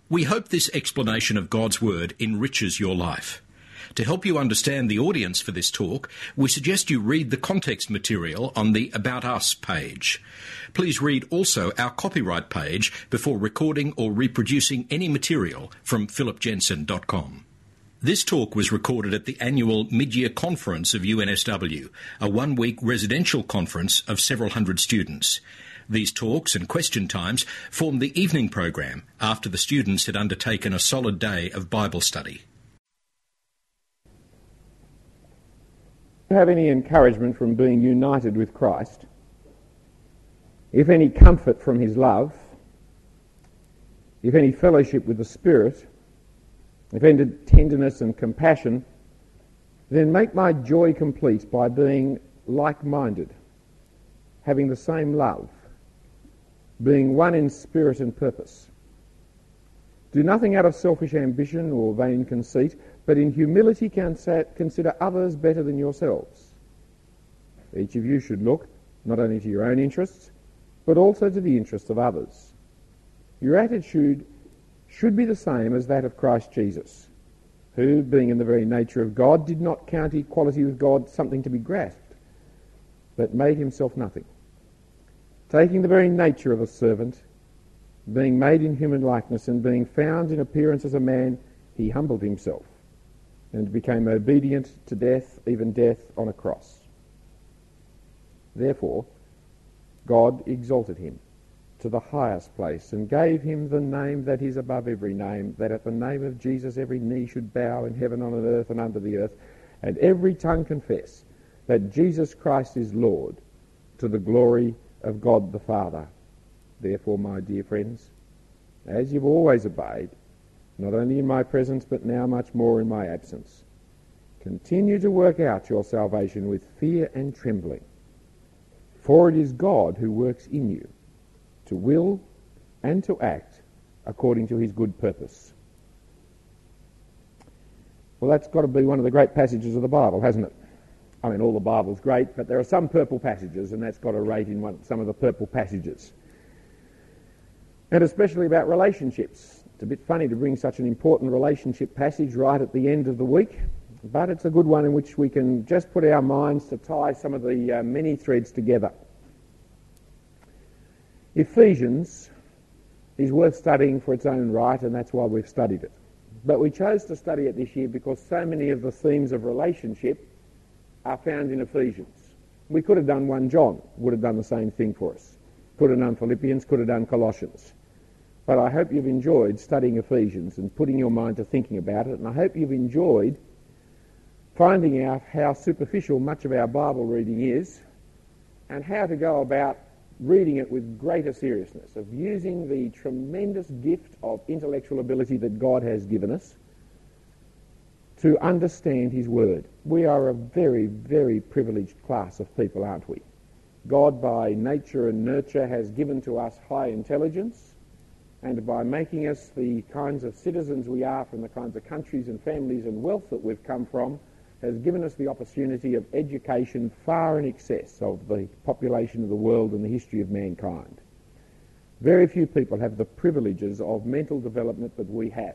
We hope this explanation of God's Word enriches your life. To help you understand the audience for this talk, we suggest you read the context material on the About Us page. Please read also our copyright page before recording or reproducing any material from philipjensen.com. This talk was recorded at the annual mid-year conference of UNSW, a one-week residential conference of several hundred students. These talks and question times formed the evening program after the students had undertaken a solid day of Bible study. If you have any encouragement from being united with Christ, if any comfort from his love, if any fellowship with the Spirit, if any tenderness and compassion, then make my joy complete by being like-minded, having the same love, being one in spirit and purpose. Do nothing out of selfish ambition or vain conceit, but in humility consider others better than yourselves. Each of you should look not only to your own interests, but also to the interests of others. Your attitude should be the same as that of Christ Jesus, who, being in the very nature of God, did not count equality with God something to be grasped, but made himself nothing. Taking the very nature of a servant, being made in human likeness, and being found in appearance as a man, he humbled himself and became obedient to death, even death on a cross. Therefore, God exalted him to the highest place and gave him the name that is above every name, that at the name of Jesus every knee should bow in heaven, on earth, and under the earth, and every tongue confess that Jesus Christ is Lord, to the glory of God the Father. Therefore, my dear friends, as you've always obeyed, not only in my presence but now much more in my absence, continue to work out your salvation with fear and trembling, for it is God who works in you to will and to act according to his good purpose. Well, that's got to be one of the great passages of the Bible, hasn't it? I mean, all the Bible's great, but there are some purple passages, and that's got a rate in some of the purple passages. And especially about relationships. It's a bit funny to bring such an important relationship passage right at the end of the week, but it's a good one in which we can just put our minds to tie some of the many threads together. Ephesians is worth studying for its own right, and that's why we've studied it. But we chose to study it this year because so many of the themes of relationship are found in Ephesians. We could have done 1 John, would have done the same thing for us. Could have done Philippians, could have done Colossians. But I hope you've enjoyed studying Ephesians and putting your mind to thinking about it, and I hope you've enjoyed finding out how superficial much of our Bible reading is and how to go about reading it with greater seriousness, of using the tremendous gift of intellectual ability that God has given us to understand his word. We are a very, very privileged class of people, aren't we? God, by nature and nurture, has given to us high intelligence, and by making us the kinds of citizens we are from the kinds of countries and families and wealth that we've come from, has given us the opportunity of education far in excess of the population of the world and the history of mankind. Very few people have the privileges of mental development that we have.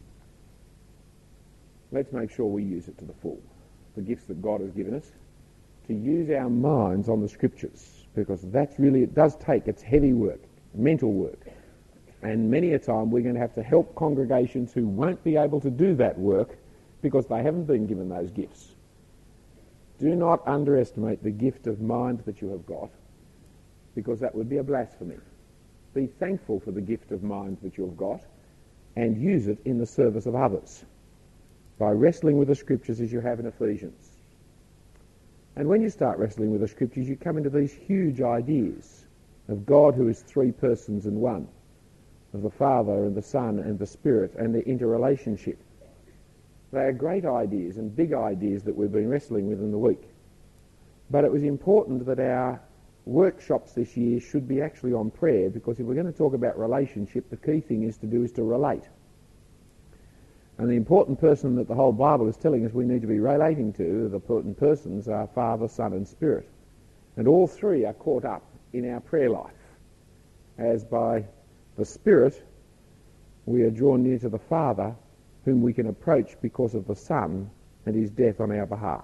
Let's make sure we use it to the full, the gifts that God has given us, to use our minds on the Scriptures, because that's really, it does take, it's heavy work, mental work. And many a time we're going to have to help congregations who won't be able to do that work because they haven't been given those gifts. Do not underestimate the gift of mind that you have got, because that would be a blasphemy. Be thankful for the gift of mind that you have got and use it in the service of others by wrestling with the Scriptures as you have in Ephesians. And when you start wrestling with the Scriptures, you come into these huge ideas of God who is 3 persons in one, of the Father and the Son and the Spirit and their interrelationship. They are great ideas and big ideas that we've been wrestling with in the week. But it was important that our workshops this year should be actually on prayer, because if we're going to talk about relationship, the key thing is to relate. And the important person that the whole Bible is telling us we need to be relating to, the important persons, are Father, Son and Spirit. And all 3 are caught up in our prayer life, as by the Spirit we are drawn near to the Father, whom we can approach because of the Son and his death on our behalf.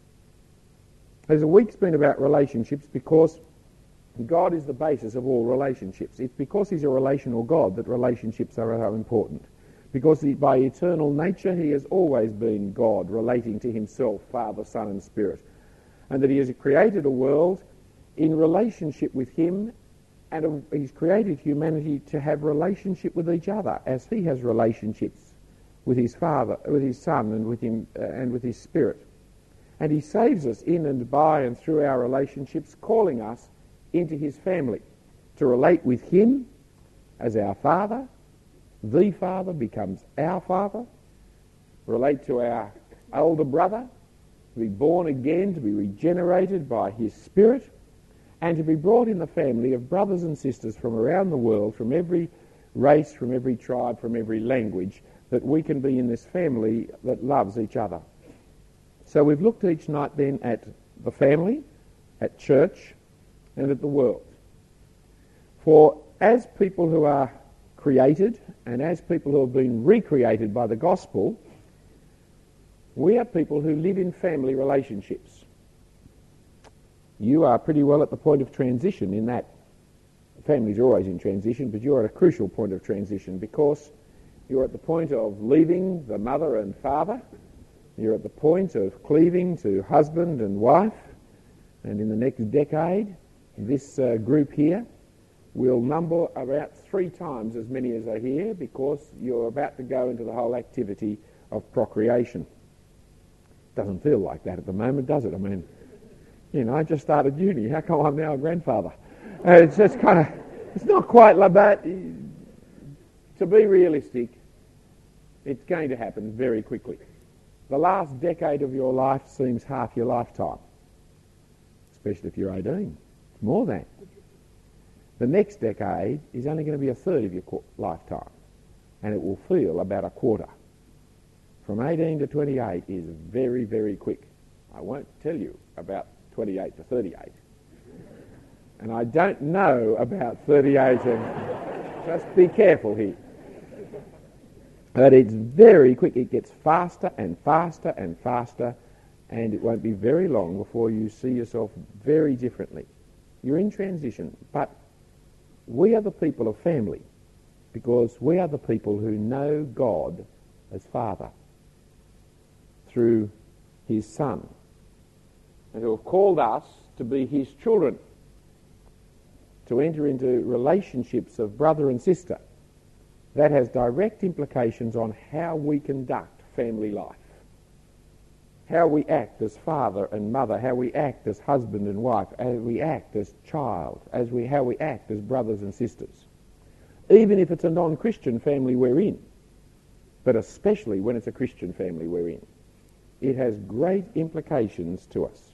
As the week's been about relationships, because God is the basis of all relationships. It's because he's a relational God that relationships are so important. Because by eternal nature he has always been God, relating to himself, Father, Son and Spirit. And that he has created a world in relationship with him, and he's created humanity to have relationship with each other, as he has relationships with his Father, with his Son and with him and with his Spirit. And he saves us in and by and through our relationships, calling us into his family, to relate with him as our Father. The Father becomes our Father, relate to our older brother, to be born again, to be regenerated by his Spirit, and to be brought in the family of brothers and sisters from around the world, from every race, from every tribe, from every language, that we can be in this family that loves each other. So we've looked each night then at the family, at church, and at the world. For as people who are created and as people who have been recreated by the gospel, we are people who live in family relationships. You are pretty well at the point of transition in that. Families are always in transition, but you're at a crucial point of transition because you're at the point of leaving the mother and father. You're at the point of cleaving to husband and wife. And in the next decade, this group here will number about 3 times as many as are here, because you're about to go into the whole activity of procreation. Doesn't feel like that at the moment, does it? I mean, I just started uni. How come I'm now a grandfather? It's just kind of, it's not quite like that. To be realistic, it's going to happen very quickly. The last decade of your life seems half your lifetime, especially if you're 18. It's more than. The next decade is only going to be a third of your lifetime, and it will feel about a quarter. From 18 to 28 is very, very quick. I won't tell you about 28 to 38. And I don't know about 38 and just be careful here. But it's very quick. It gets faster and faster and faster, and it won't be very long before you see yourself very differently. You're in transition, but we are the people of family because we are the people who know God as Father through his Son, and who have called us to be his children, to enter into relationships of brother and sister. That has direct implications on how we conduct family life, how we act as father and mother, how we act as husband and wife, how we act as child, how we act as brothers and sisters. Even if it's a non-Christian family we're in, but especially when it's a Christian family we're in, it has great implications to us.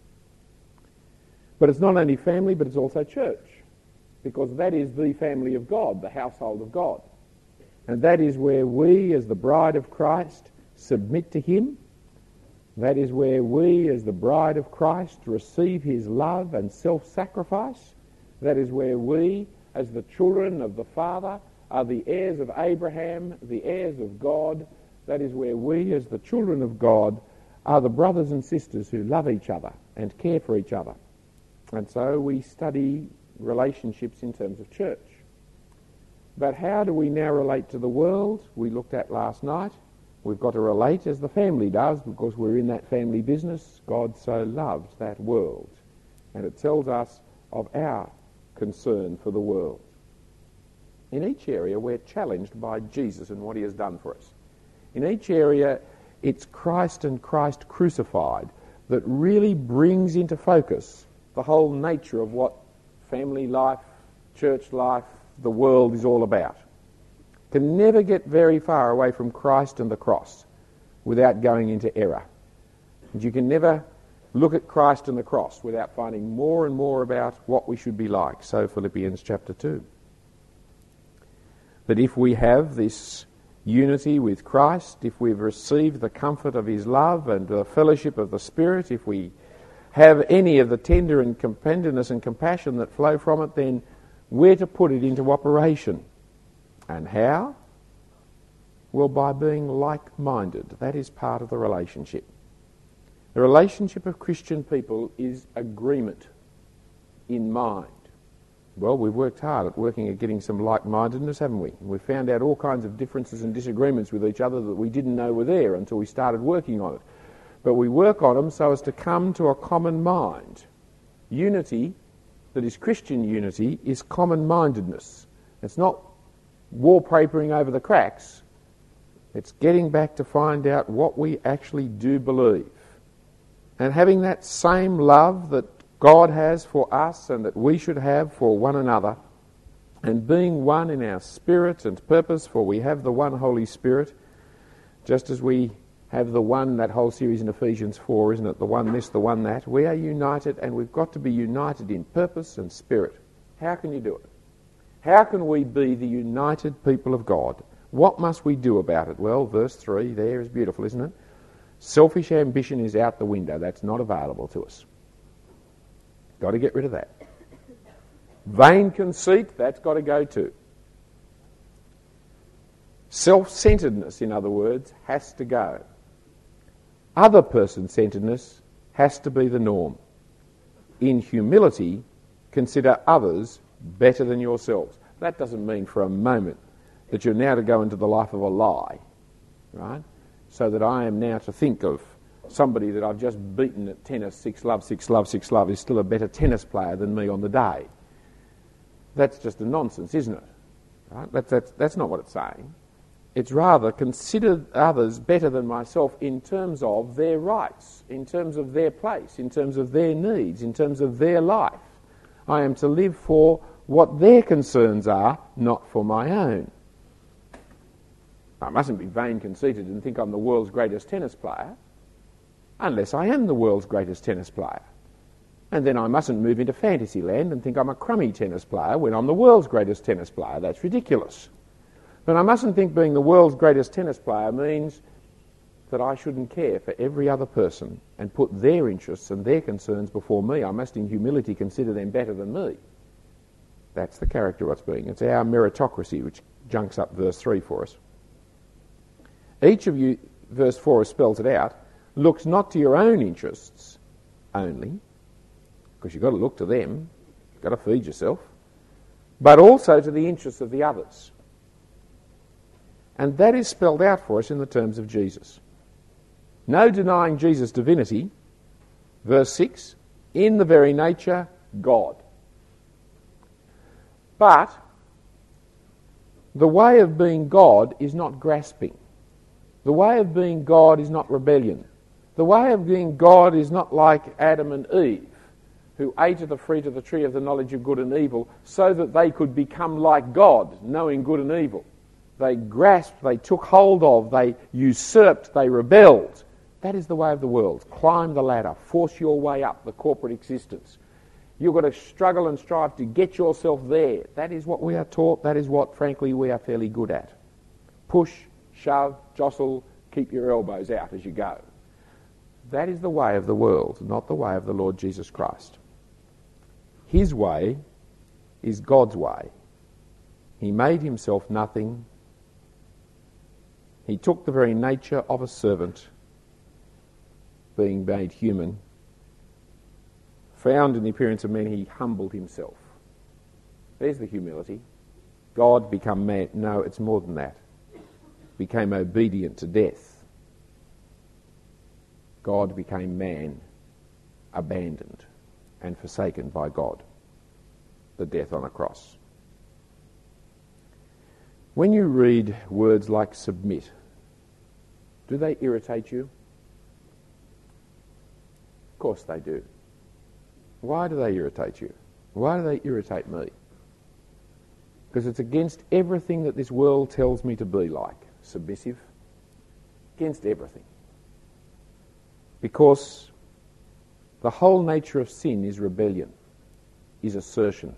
But it's not only family, but it's also church, because that is the family of God, the household of God. And that is where we, as the bride of Christ, submit to him. That is where we, as the bride of Christ, receive his love and self-sacrifice. That is where we, as the children of the Father, are the heirs of Abraham, the heirs of God. That is where we, as the children of God, are the brothers and sisters who love each other and care for each other. And so we study relationships in terms of church. But how do we now relate to the world? We looked at last night. We've got to relate as the family does, because we're in that family business. God so loves that world. And it tells us of our concern for the world. In each area, we're challenged by Jesus and what he has done for us. In each area, it's Christ and Christ crucified that really brings into focus the whole nature of what family life, church life, the world is all about. Can never get very far away from Christ and the cross without going into error. And you can never look at Christ and the cross without finding more and more about what we should be like. So Philippians chapter 2. That if we have this unity with Christ, if we've received the comfort of his love and the fellowship of the Spirit, if we have any of the tender and tenderness and compassion that flow from it, then we're to put it into operation. And how? Well, by being like-minded. That is part of the relationship. The relationship of Christian people is agreement in mind. Well, we've worked hard at getting some like-mindedness, haven't we? We've found out all kinds of differences and disagreements with each other that we didn't know were there until we started working on it. But we work on them so as to come to a common mind. Unity, that is Christian unity, is common-mindedness. It's not wallpapering over the cracks. It's getting back to find out what we actually do believe. And having that same love that God has for us and that we should have for one another, and being one in our spirit and purpose, for we have the one Holy Spirit, just as we have the one, that whole series in Ephesians 4, isn't it? The one this, the one that. We are united, and we've got to be united in purpose and spirit. How can you do it? How can we be the united people of God? What must we do about it? Well, verse 3 there is beautiful, isn't it? Selfish ambition is out the window. That's not available to us. Got to get rid of that. Vain conceit, that's got to go too. Self-centeredness, in other words, has to go. Other person-centeredness has to be the norm. In humility, consider others better than yourselves. That doesn't mean for a moment that you're now to go into the life of a lie, right? So that I am now to think of somebody that I've just beaten at tennis, 6-love, 6-love, 6-love, is still a better tennis player than me on the day. That's just a nonsense, isn't it? Right? That's not what it's saying. It's rather consider others better than myself in terms of their rights, in terms of their place, in terms of their needs, in terms of their life. I am to live for what their concerns are, not for my own. I mustn't be vain conceited and think I'm the world's greatest tennis player, unless I am the world's greatest tennis player. And then I mustn't move into fantasy land and think I'm a crummy tennis player when I'm the world's greatest tennis player. That's ridiculous. But I mustn't think being the world's greatest tennis player means that I shouldn't care for every other person and put their interests and their concerns before me. I must in humility consider them better than me. That's the character of what's being. It's our meritocracy which junks up verse 3 for us. Each of you, verse 4 spells it out, looks not to your own interests only, because you've got to look to them, you've got to feed yourself, but also to the interests of the others. And that is spelled out for us in the terms of Jesus. No denying Jesus' divinity, verse 6, in the very nature, God. But the way of being God is not grasping. The way of being God is not rebellion. The way of being God is not like Adam and Eve, who ate of the fruit of the tree of the knowledge of good and evil so that they could become like God, knowing good and evil. They grasped, they took hold of, they usurped, they rebelled. That is the way of the world. Climb the ladder, force your way up the corporate existence. You've got to struggle and strive to get yourself there. That is what we are taught. That is what, frankly, we are fairly good at. Push, shove, jostle, keep your elbows out as you go. That is the way of the world, not the way of the Lord Jesus Christ. His way is God's way. He made himself nothing. He took the very nature of a servant, being made human. Found in the appearance of men, he humbled himself. There's the humility. God become man. No, it's more than that. Became obedient to death. God became man, abandoned and forsaken by God. The death on a cross. When you read words like submit, do they irritate you? Of course they do. Why do they irritate you? Why do they irritate me? Because it's against everything that this world tells me to be like. Submissive. Against everything. Because the whole nature of sin is rebellion, is assertion.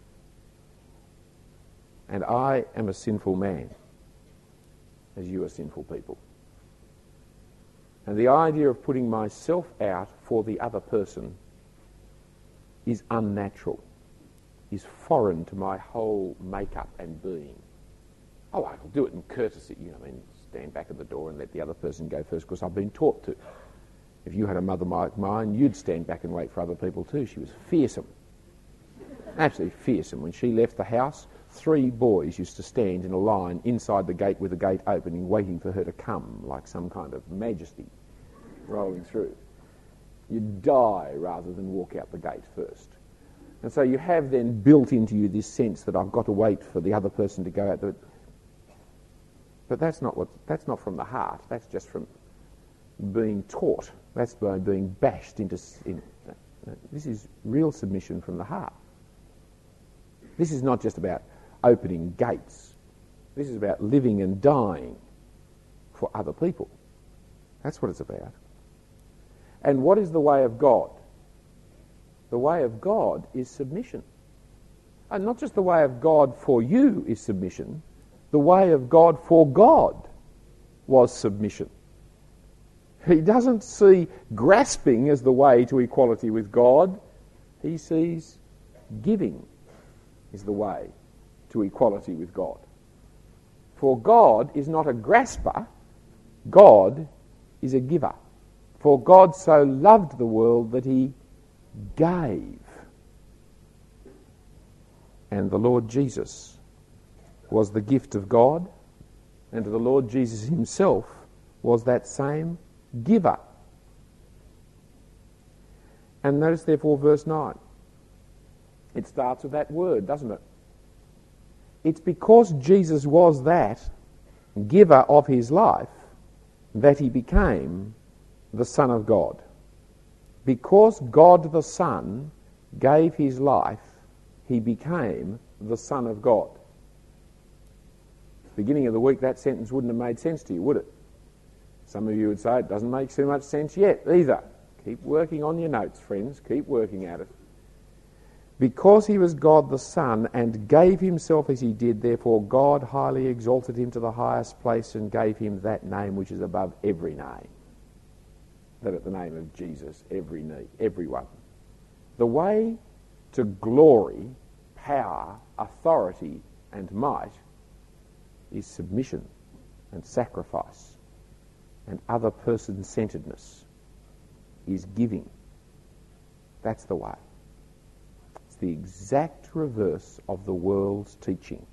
And I am a sinful man, as you are sinful people. And the idea of putting myself out for the other person is unnatural, is foreign to my whole make-up and being. Oh, I'll do it in courtesy, stand back at the door and let the other person go first because I've been taught to. If you had a mother like mine, you'd stand back and wait for other people too. She was fearsome. Absolutely fearsome. When she left the house, 3 boys used to stand in a line inside the gate with the gate opening, waiting for her to come, like some kind of majesty rolling through. You'd die rather than walk out the gate first. And so you have then built into you this sense that I've got to wait for the other person to go out. But that's not from the heart. That's just from being taught. That's by being bashed into. This is real submission from the heart. This is not just about opening gates. This is about living and dying for other people. That's what it's about. And what is the way of God? The way of God is submission. And not just the way of God for you is submission. The way of God for God was submission. He doesn't see grasping as the way to equality with God. He sees giving is the way to equality with God. For God is not a grasper. God is a giver. For God so loved the world that he gave. And the Lord Jesus was the gift of God, and the Lord Jesus himself was that same giver. And notice therefore verse 9. It starts with that word, doesn't it? It's because Jesus was that giver of his life that he became the Son of God. Because God the Son gave his life, he became the Son of God. Beginning of the week, that sentence wouldn't have made sense to you, would it? Some of you would say it doesn't make so much sense yet either. Keep working on your notes, friends. Keep working at it. Because he was God the Son and gave himself as he did, therefore God highly exalted him to the highest place and gave him that name which is above every name. That at the name of Jesus, every knee, everyone. The way to glory, power, authority and might is submission and sacrifice, and other person-centeredness is giving. That's the way. It's the exact reverse of the world's teaching.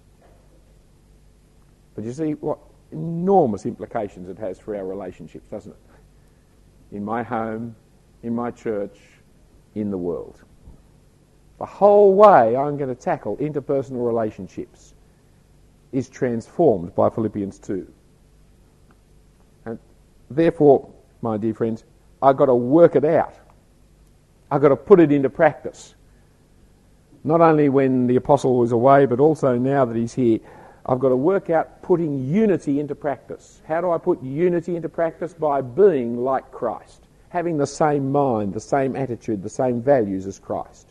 But you see what enormous implications it has for our relationships, doesn't it? In my home, in my church, in the world. The whole way I'm going to tackle interpersonal relationships is transformed by Philippians 2. And therefore, my dear friends, I've got to work it out. I've got to put it into practice. Not only when the apostle was away, but also now that he's here. I've got to work out putting unity into practice. How do I put unity into practice? By being like Christ. Having the same mind, the same attitude, the same values as Christ.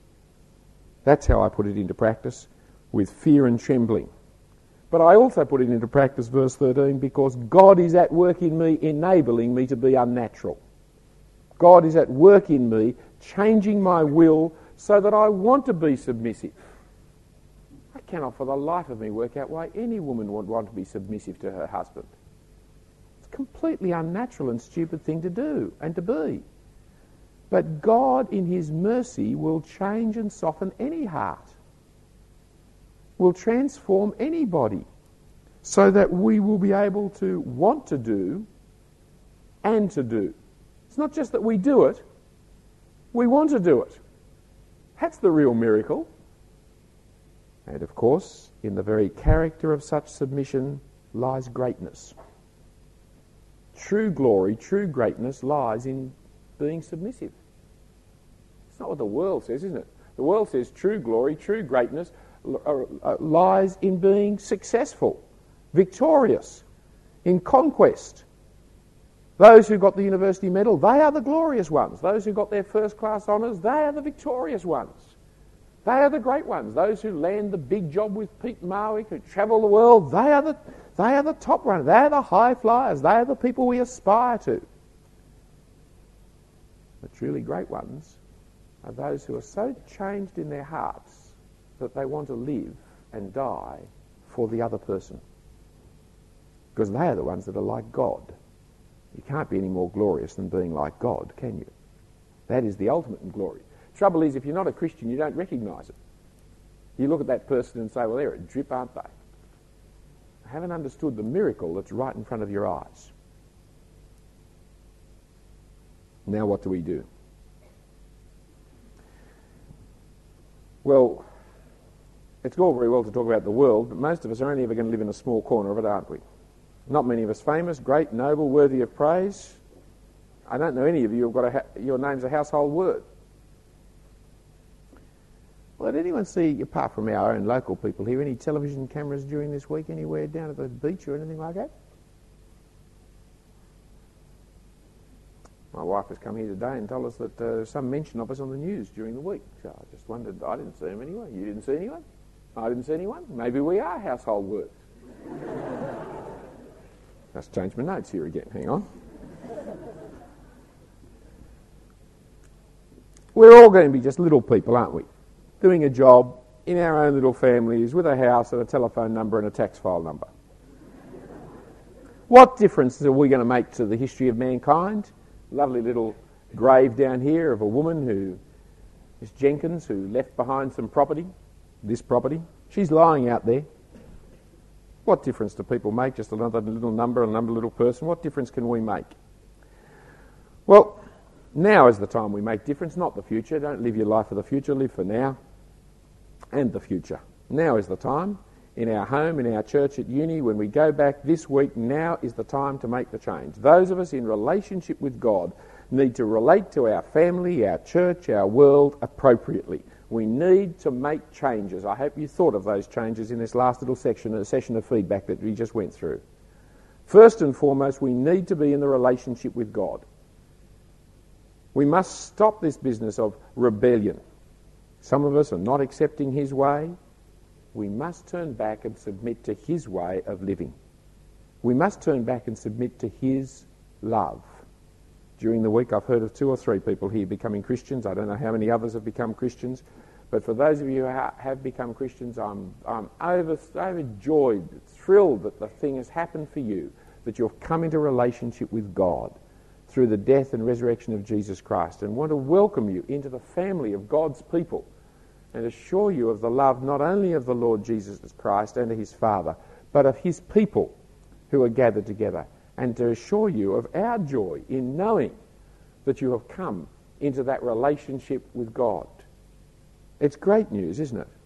That's how I put it into practice, with fear and trembling. But I also put it into practice, verse 13, because God is at work in me, enabling me to be unnatural. God is at work in me, changing my will so that I want to be submissive. I cannot for the life of me work out why any woman would want to be submissive to her husband. It's a completely unnatural and stupid thing to do and to be. But God, in his mercy, will change and soften any heart. Will transform anybody so that we will be able to want to do and to do. It's not just that we do it, we want to do it. That's the real miracle. And of course, in the very character of such submission lies greatness. True glory, true greatness lies in being submissive. It's not what the world says, isn't it? The world says true glory, true greatness lies in being successful, victorious, in conquest. Those who got the university medal, they are the glorious ones. Those who got their first-class honours, they are the victorious ones. They are the great ones. Those who land the big job with Pete Marwick, who travel the world, they are the top runners. They are the high flyers. They are the people we aspire to. The truly great ones are those who are so changed in their hearts that they want to live and die for the other person. because they are the ones that are like God. You can't be any more glorious than being like God, can you? That is the ultimate in glory. Trouble is, if you're not a Christian, you don't recognise it. You look at that person and say, well, they're a drip, aren't they? I haven't understood the miracle that's right in front of your eyes. Now what do we do? Well, it's all very well to talk about the world, but most of us are only ever going to live in a small corner of it, aren't we? Not many of us famous, great, noble, worthy of praise. I don't know any of you who've got your name's a household word. Well, did anyone see, apart from our own local people here, any television cameras during this week anywhere down at the beach or anything like that? My wife has come here today and told us that there's some mention of us on the news during the week. So I just wondered, I didn't see them anyway. You didn't see anyone? I didn't see anyone? Maybe we are household words. Let's change my notes here again. Hang on. We're all going to be just little people, aren't we? Doing a job in our own little families with a house and a telephone number and a tax file number. What difference are we going to make to the history of mankind? Lovely little grave down here of a woman who, Miss Jenkins, who left behind some property, this property. She's lying out there. What difference do people make? Just another little number, another little person. What difference can we make? Well, now is the time we make difference, not the future. Don't live your life for the future, live for now and the future. Now is the time. In our home, in our church, at uni, when we go back this week, now is the time to make the change. Those of us in relationship with God need to relate to our family, our church, our world appropriately. We need to make changes. I hope you thought of those changes in this last little section, a session of feedback that we just went through. First and foremost, we need to be in the relationship with God. We must stop this business of rebellion. Some of us are not accepting his way. We must turn back and submit to his way of living. We must turn back and submit to his love. During the week I've heard of 2 or 3 people here becoming Christians. I don't know how many others have become Christians, but for those of you who have become Christians, I'm overjoyed, thrilled that the thing has happened for you, that you've come into relationship with God through the death and resurrection of Jesus Christ, and want to welcome you into the family of God's people and assure you of the love not only of the Lord Jesus Christ and of his Father, but of his people who are gathered together, and to assure you of our joy in knowing that you have come into that relationship with God. It's great news, isn't it?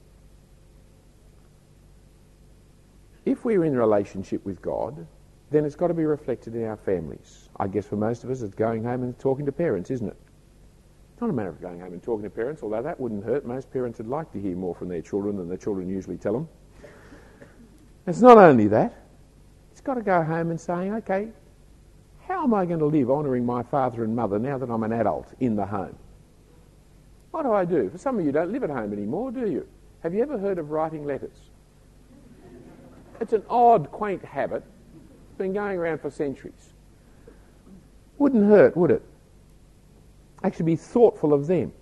If we're in relationship with God, then it's got to be reflected in our families. I guess for most of us it's going home and talking to parents, isn't it? It's not a matter of going home and talking to parents, although that wouldn't hurt. Most parents would like to hear more from their children than their children usually tell them. It's not only that. It's got to go home and saying, okay, how am I going to live honouring my father and mother now that I'm an adult in the home? What do I do? For some of you don't live at home anymore, do you? Have you ever heard of writing letters? It's an odd, quaint habit. It's been going around for centuries. Wouldn't hurt, would it? Actually be thoughtful of them.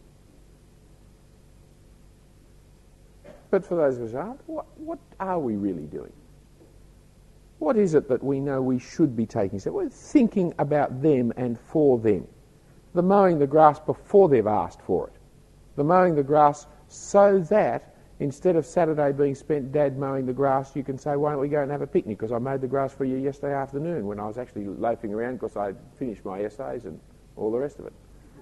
But for those of us who aren't, what are we really doing? What is it that we know we should be taking? So we're thinking about them and for them. The mowing the grass before they've asked for it. The mowing the grass so that instead of Saturday being spent Dad mowing the grass, you can say, why don't we go and have a picnic? Because I mowed the grass for you yesterday afternoon when I was actually loafing around because I'd finished my essays and all the rest of it.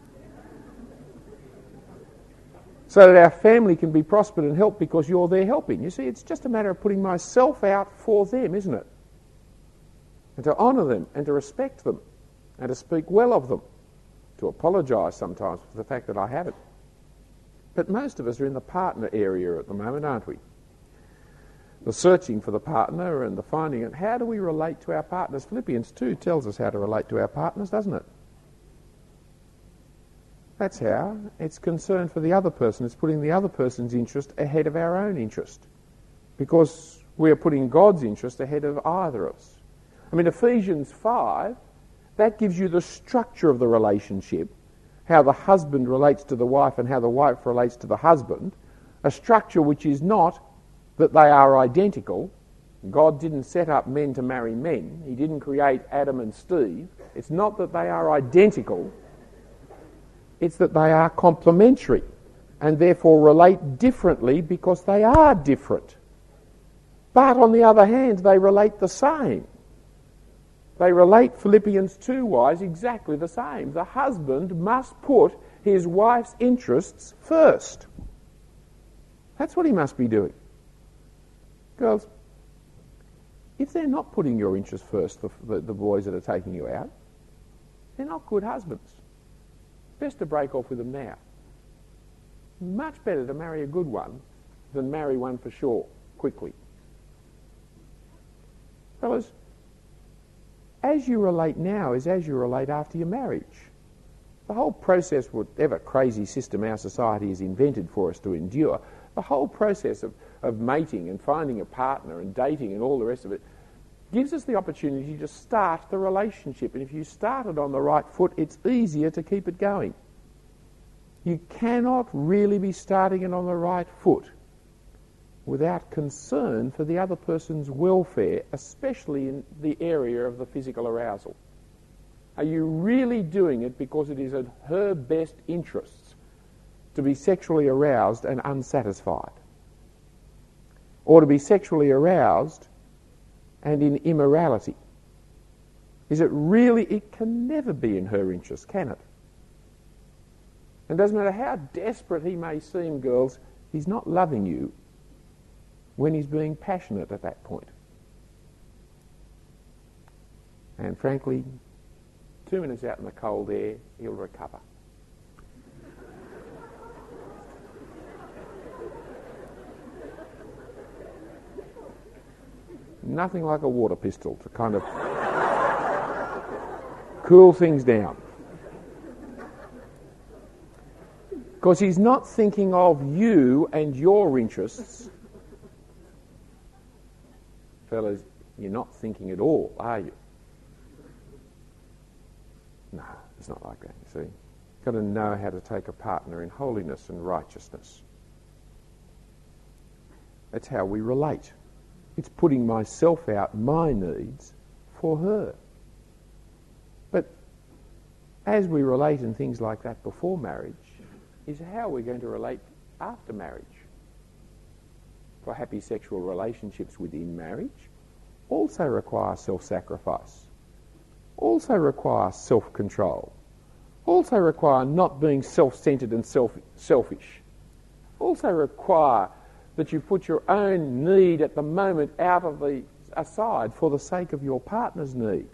So that our family can be prospered and helped because you're there helping. You see, it's just a matter of putting myself out for them, isn't it? And to honour them and to respect them and to speak well of them, to apologise sometimes for the fact that I haven't. But most of us are in the partner area at the moment, aren't we? The searching for the partner and the finding it. How do we relate to our partners? Philippians 2 tells us how to relate to our partners, doesn't it? That's how. It's concern for the other person. It's putting the other person's interest ahead of our own interest. Because we are putting God's interest ahead of either of us. I mean, Ephesians 5, that gives you the structure of the relationship, how the husband relates to the wife and how the wife relates to the husband, a structure which is not that they are identical, God didn't set up men to marry men. He didn't create Adam and Steve. It's not that they are identical. It's that they are complementary and therefore relate differently because they are different. But on the other hand, they relate the same. They relate, Philippians 2-wise, exactly the same. The husband must put his wife's interests first. That's what he must be doing. Girls, if they're not putting your interests first, the boys that are taking you out, they're not good husbands. Best to break off with them now. Much better to marry a good one than marry one for sure, quickly. Fellas, as you relate now is as you relate after your marriage. The whole process, whatever crazy system our society has invented for us to endure, the whole process of mating and finding a partner and dating and all the rest of it gives us the opportunity to start the relationship. And if you start it on the right foot, it's easier to keep it going. You cannot really be starting it on the right foot without concern for the other person's welfare, especially in the area of the physical arousal. Are you really doing it because it is in her best interests to be sexually aroused and unsatisfied? Or to be sexually aroused and in immorality? Is it really? It can never be in her interest, can it? And it doesn't matter how desperate he may seem, girls, he's not loving you when he's being passionate at that point. And frankly, 2 minutes out in the cold air, he'll recover. Nothing like a water pistol to kind of cool things down. Because he's not thinking of you and your interests. Fellas, you're not thinking at all, are you? No, it's not like that, you see. You've got to know how to take a partner in holiness and righteousness. That's how we relate. It's putting myself out, my needs, for her. But as we relate in things like that before marriage, is how we're going to relate after marriage. For happy sexual relationships within marriage also require self-sacrifice, also require self-control, also require not being self-centred and selfish, also require that you put your own need at the moment aside for the sake of your partner's need.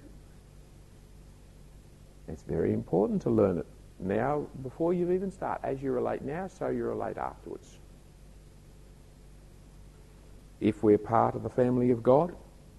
It's very important to learn it now before you even start. As you relate now, so you relate afterwards. If we're part of the family of God,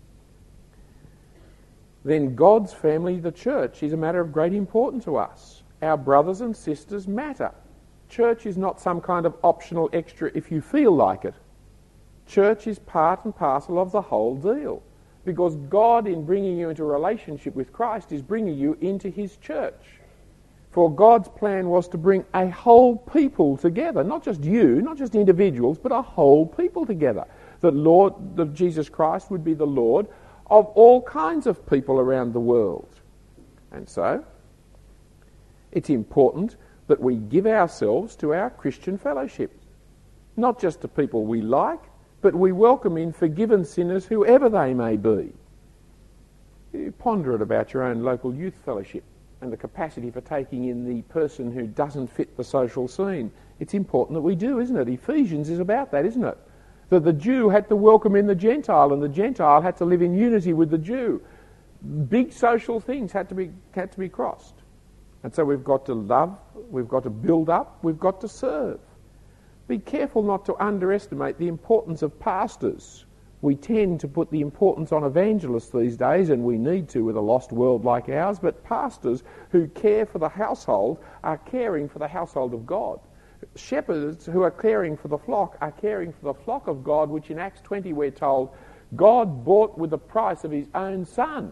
then God's family, the church, is a matter of great importance to us. Our brothers and sisters matter. Church is not some kind of optional extra if you feel like it. Church is part and parcel of the whole deal. Because God, in bringing you into a relationship with Christ, is bringing you into his church. For God's plan was to bring a whole people together, not just you, not just individuals, but a whole people together. That Jesus Christ would be the Lord of all kinds of people around the world. And so, it's important that we give ourselves to our Christian fellowship. Not just to people we like, but we welcome in forgiven sinners, whoever they may be. You ponder it about your own local youth fellowship and the capacity for taking in the person who doesn't fit the social scene. It's important that we do, isn't it? Ephesians is about that, isn't it? That the Jew had to welcome in the Gentile, and the Gentile had to live in unity with the Jew. Big social things had to be crossed. And so we've got to love, we've got to build up, we've got to serve. Be careful not to underestimate the importance of pastors. We tend to put the importance on evangelists these days, and we need to with a lost world like ours, but pastors who care for the household are caring for the household of God. Shepherds who are caring for the flock are caring for the flock of God, which in Acts 20 we're told God bought with the price of his own son.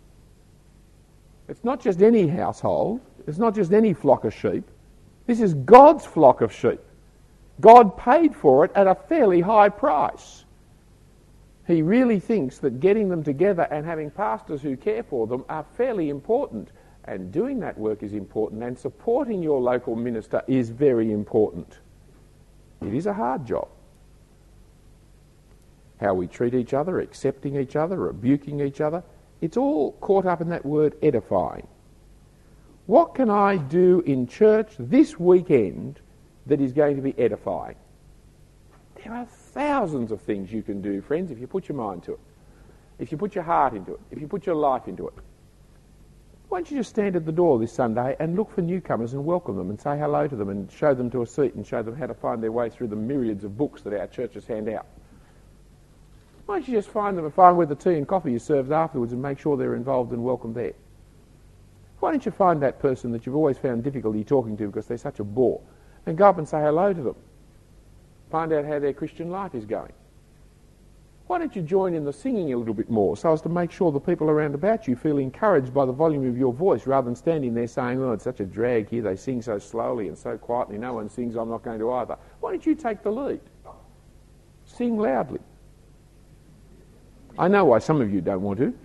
It's not just any household, it's not just any flock of sheep. This is God's flock of sheep. God paid for it at a fairly high price. He really thinks that getting them together and having pastors who care for them are fairly important. And doing that work is important, and supporting your local minister is very important. It is a hard job. How we treat each other, accepting each other, rebuking each other, it's all caught up in that word edifying. What can I do in church this weekend that is going to be edifying? There are thousands of things you can do, friends, if you put your mind to it, if you put your heart into it, if you put your life into it. Why don't you just stand at the door this Sunday and look for newcomers and welcome them and say hello to them and show them to a seat and show them how to find their way through the myriads of books that our churches hand out? Why don't you just find them and find where the tea and coffee is served afterwards and make sure they're involved and welcome there? Why don't you find that person that you've always found difficulty talking to because they're such a bore and go up and say hello to them? Find out how their Christian life is going. Why don't you join in the singing a little bit more so as to make sure the people around about you feel encouraged by the volume of your voice rather than standing there saying, oh, it's such a drag here, they sing so slowly and so quietly, no one sings, I'm not going to either. Why don't you take the lead? Sing loudly. I know why some of you don't want to.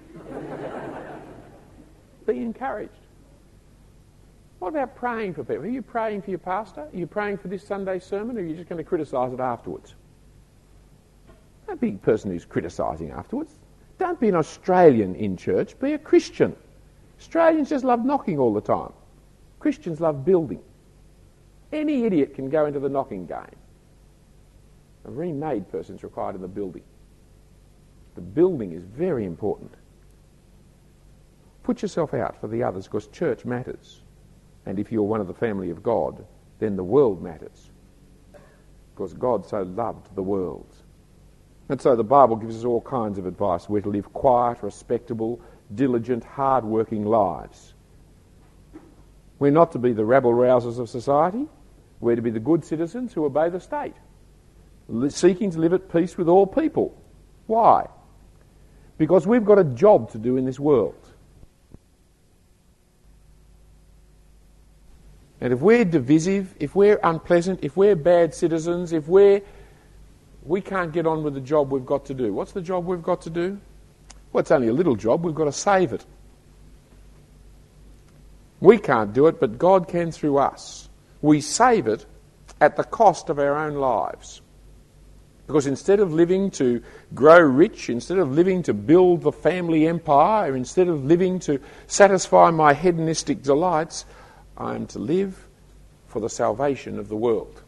Be encouraged. What about praying for people? Are you praying for your pastor? Are you praying for this Sunday's sermon, or are you just going to criticise it afterwards? Don't be a person who's criticising afterwards. Don't be an Australian in church, be a Christian. Australians just love knocking all the time. Christians love building. Any idiot can go into the knocking game. A remade person's required in the building. The building is very important. Put yourself out for the others because church matters. And if you're one of the family of God, then the world matters. Because God so loved the world. And so the Bible gives us all kinds of advice. We're to live quiet, respectable, diligent, hard-working lives. We're not to be the rabble-rousers of society. We're to be the good citizens who obey the state, seeking to live at peace with all people. Why? Because we've got a job to do in this world. And if we're divisive, if we're unpleasant, if we're bad citizens, if we can't get on with the job we've got to do. What's the job we've got to do? Well, it's only a little job. We've got to save it. We can't do it, but God can through us. We save it at the cost of our own lives. Because instead of living to grow rich, instead of living to build the family empire, instead of living to satisfy my hedonistic delights, I am to live for the salvation of the world.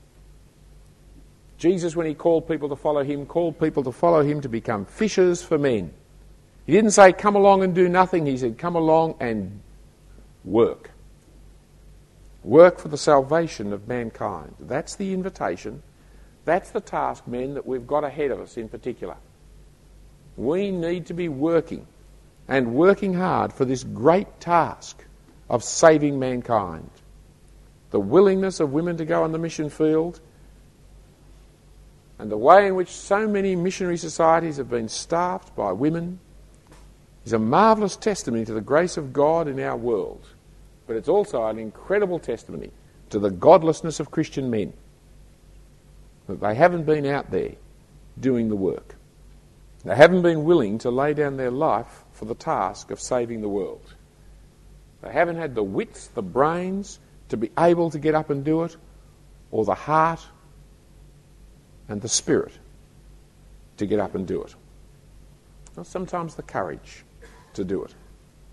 Jesus, when he called people to follow him, called people to follow him to become fishers for men. He didn't say, come along and do nothing. He said, come along and work. Work for the salvation of mankind. That's the invitation. That's the task, men, that we've got ahead of us in particular. We need to be working, and working hard for this great task of saving mankind. The willingness of women to go on the mission field, and the way in which so many missionary societies have been staffed by women, is a marvellous testimony to the grace of God in our world. But it's also an incredible testimony to the godlessness of Christian men, that they haven't been out there doing the work. They haven't been willing to lay down their life for the task of saving the world. They haven't had the wits, the brains to be able to get up and do it, or the heart and the spirit to get up and do it. Or sometimes the courage to do it.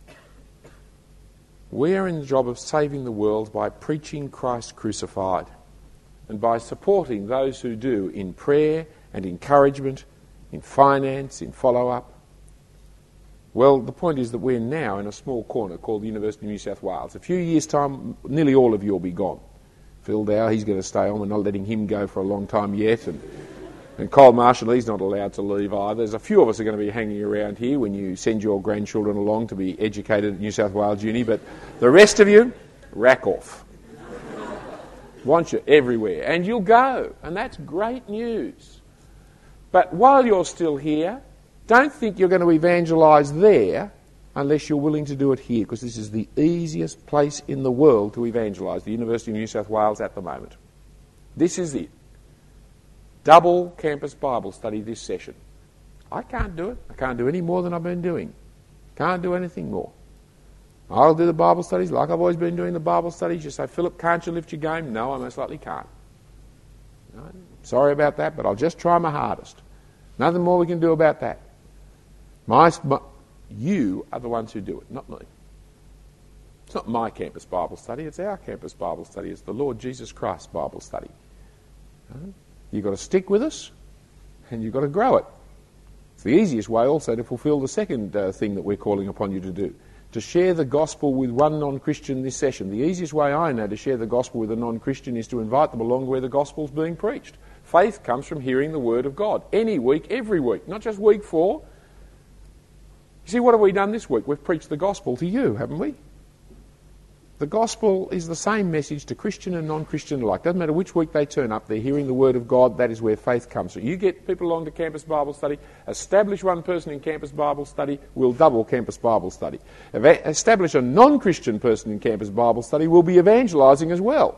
We are in the job of saving the world by preaching Christ crucified and by supporting those who do in prayer and encouragement, in finance, in follow-up. Well, the point is that we're now in a small corner called the University of New South Wales. A few years' time, nearly all of you will be gone. Phil Dow, he's going to stay on. We're not letting him go for a long time yet. And Cole Marshall, he's not allowed to leave either. There's a few of us who are going to be hanging around here when you send your grandchildren along to be educated at New South Wales Uni. But the rest of you, rack off. Want you everywhere. And you'll go. And that's great news. But while you're still here, don't think you're going to evangelise there unless you're willing to do it here, because this is the easiest place in the world to evangelise, the University of New South Wales at the moment. This is it. Double campus Bible study this session. I can't do it. I can't do any more than I've been doing. Can't do anything more. I'll do the Bible studies like I've always been doing the Bible studies. You say, Philip, can't you lift your game? No, I most likely can't. No, sorry about that, but I'll just try my hardest. Nothing more we can do about that. You are the ones who do it, not me. It's not my campus Bible study, it's our campus Bible study. It's the Lord Jesus Christ Bible study. You've got to stick with us, and you've got to grow it. It's the easiest way also to fulfil the second thing that we're calling upon you to do, to share the gospel with one non-Christian this session. The easiest way I know to share the gospel with a non-Christian is to invite them along where the gospel's being preached. Faith comes from hearing the word of God. Any week, every week, not just week 4. You see, what have we done this week? We've preached the gospel to you, haven't we? The gospel is the same message to Christian and non-Christian alike. Doesn't matter which week they turn up, they're hearing the word of God. That is where faith comes. So you get people along to campus Bible study, establish one person in campus Bible study, we'll double campus Bible study. Establish a non-Christian person in campus Bible study, we'll be evangelising as well.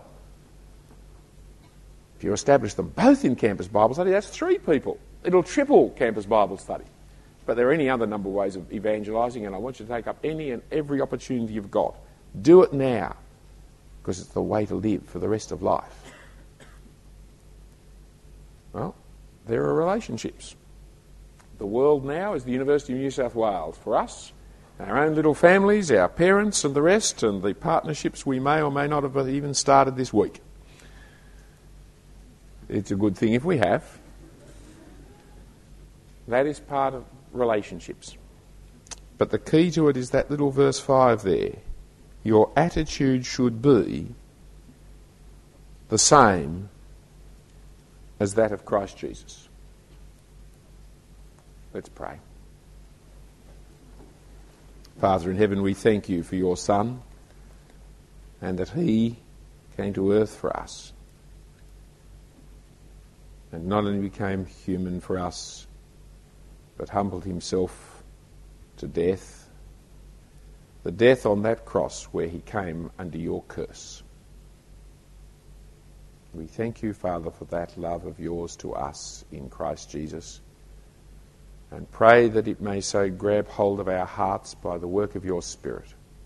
If you establish them both in campus Bible study, that's 3 people. It'll triple campus Bible study. But there are any other number of ways of evangelising, and I want you to take up any and every opportunity you've got. Do it now, because it's the way to live for the rest of life. Well, there are relationships. The world now is the University of New South Wales. For us, our own little families, our parents and the rest, and the partnerships we may or may not have even started this week. It's a good thing if we have. That is part of relationships. But the key to it is that little verse 5 there. Your attitude should be the same as that of Christ Jesus. Let's pray. Father in heaven, we thank you for your Son and that he came to earth for us and not only became human for us but humbled himself to death. The death on that cross where he came under your curse. We thank you, Father, for that love of yours to us in Christ Jesus, and pray that it may so grab hold of our hearts by the work of your Spirit,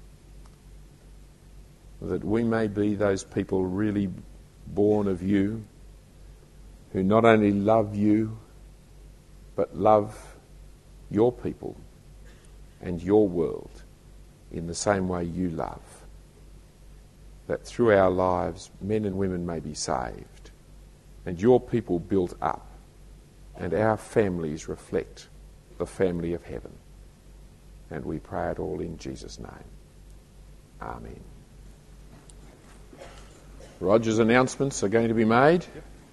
that we may be those people really born of you, who not only love you, but love your people and your world in the same way you love, that through our lives men and women may be saved and your people built up and our families reflect the family of heaven. And we pray it all in Jesus' name. Amen. Roger's announcements are going to be made.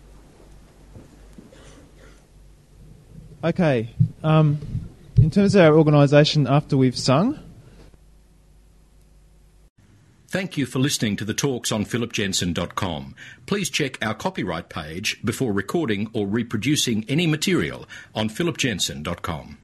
Okay. In terms of our organisation after we've sung, thank you for listening to the talks on philipjensen.com. Please check our copyright page before recording or reproducing any material on philipjensen.com.